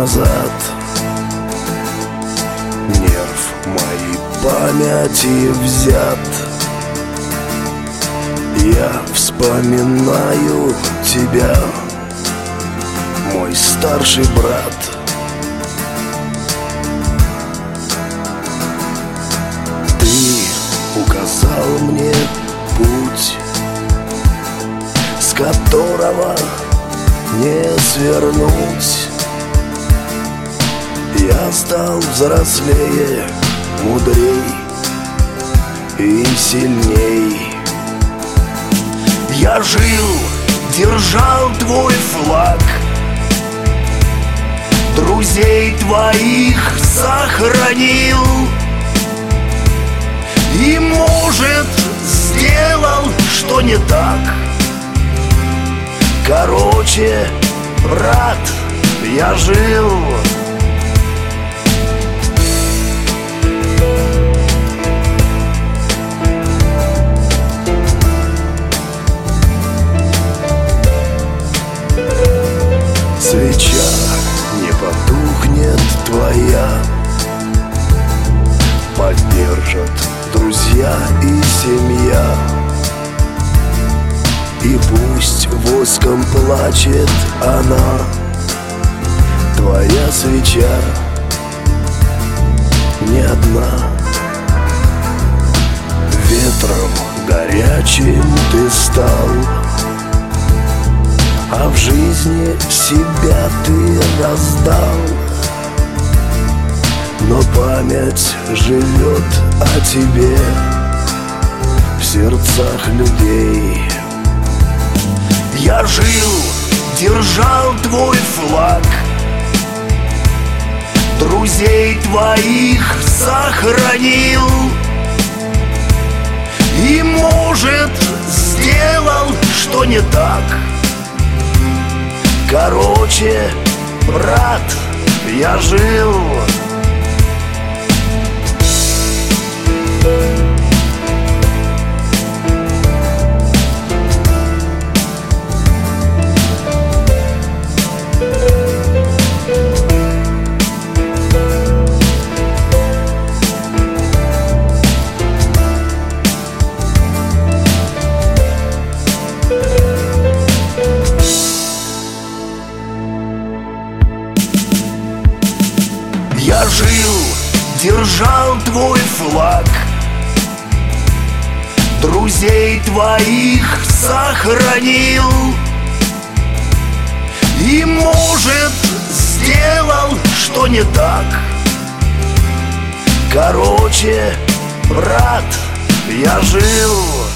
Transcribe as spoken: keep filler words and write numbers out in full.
назад. Нерв моей памяти взят. Я вспоминаю тебя, мой старший брат. Ты указал мне путь, с которого не свернуть. Я стал взрослее, мудрей и сильней. Я жил, держал твой флаг, друзей твоих сохранил. И, может, сделал, что не так. Короче, брат, я жил. Свеча не потухнет твоя, поддержат друзья и семья. И пусть воском плачет она, твоя свеча не одна. Ветром горячим ты стал, а в жизни себя ты раздал. Но память живет о тебе в сердцах людей. Я жил, держал твой флаг, друзей твоих сохранил. И, может, сделал, что не так. Короче, брат, я жил. Я жил, держал твой флаг, друзей твоих сохранил. И, может, сделал, что не так. Короче, брат, я жил.